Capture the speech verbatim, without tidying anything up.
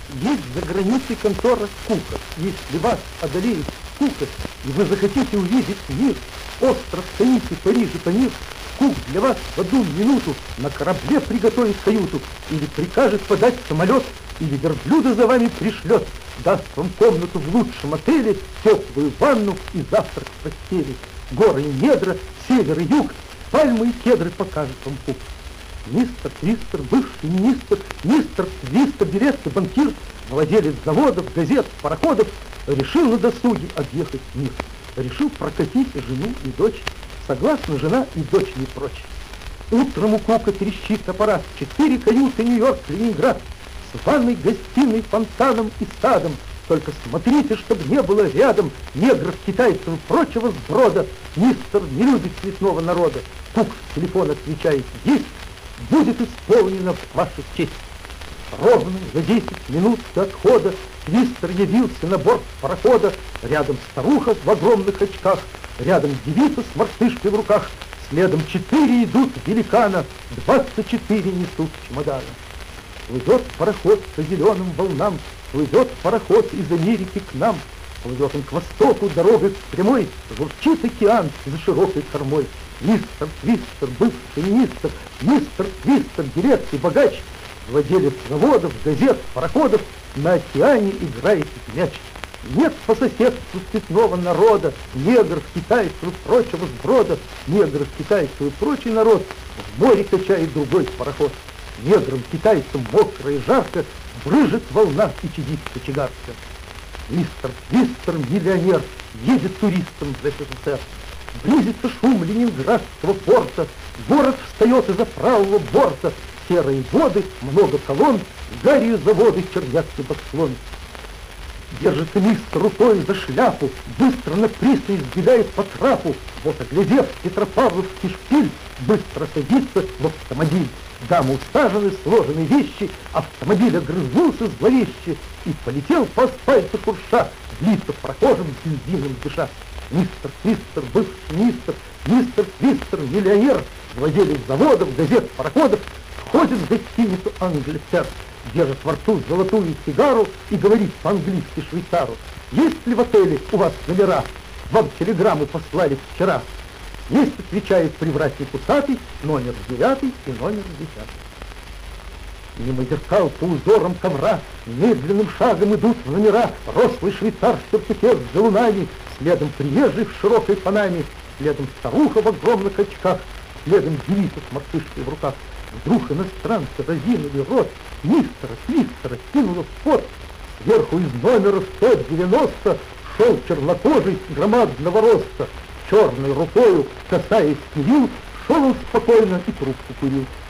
Есть за границей контора скука. Если вас одолеет скука, и вы захотите увидеть мир, остро стоите в Париже по мир, скук для вас в одну минуту на корабле приготовит каюту, или прикажет подать самолет, или верблюда за вами пришлет, даст вам комнату в лучшем отеле, теплую ванну и завтрак в постели. Горы и недра, север и юг, пальмы и кедры покажет вам пук. Мистер Твистер, бывший министр, мистер Твистер, директор, банкир, владелец заводов, газет, пароходов, решил на досуге объехать мир. Решил прокатить жену и дочь. Согласна жена и дочь не прочь. Утром у Кука трещит аппарат. Четыре каюты, Нью-Йорк, Ленинград. С ванной, гостиной, фонтаном и садом. Только смотрите, чтобы не было рядом негров, китайцев и прочего сброда. Мистер не любит цветного народа. Кук в телефон отвечает: есть, будет исполнена в вашу честь. Ровно за десять минут до отхода Твистер явился на борт парохода. Рядом старуха в огромных очках, рядом девица с мартышкой в руках. Следом четыре идут великана, двадцать четыре несут чемодана. Плывет пароход по зеленым волнам, плывет пароход из Америки к нам. Плывет он к востоку дорогой прямой, журчит океан за широкой кормой. Мистер Твистер, бывший министр, мистер Твистер, директор и богач, владелец заводов, газет, пароходов, на океане играет в мяч. Нет по соседству цветного народа, негров, китайцев и прочего сброда. Негров, китайцев и прочий народ в море качает другой пароход. Неграм, китайцам мокро и жарко брыжет волна и чадит кочегарка. Мистер Твистер, миллионер, едет туристом в СССР. Близится шум ленинградского порта, город встает из-за правого борта. Серые воды, много колонн, гарью заводы чернят небосклон. Держится мистер рукой за шляпу, быстро на пристань сбегает по трапу. Вот, оглядев Петропавловский шпиль, быстро садится в автомобиль. Дамы усажены, сложены вещи, автомобиль огрызнулся зловеще и полетел по асфальту шурша, в лица прохожим бензином дыша. Мистер Твистер, бывший министр, мистер Твистер, миллионер, владелец заводов, газет, пароходов, входит в гостиницу «Англисер», держит во рту золотую сигару и говорит по-английски швейцару: есть ли в отеле у вас номера? Вам телеграмму послали вчера. Есть, отвечает привратник усатый, номер девятый и номер десятый. Мимо зеркал по узорам ковра медленным шагом идут в номера. Рослый швейцар в сюртуке с галунами, следом приезжий в широкой панаме, следом старуха в огромных очках, следом девица с мартышкой в руках. Вдруг иностранцы разинули рот, мистера Твистера кинуло в пот. Сверху из номера сто девяносто шел чернокожий громадного роста. Черной рукою, касаясь перил, шел он спокойно и трубку курил.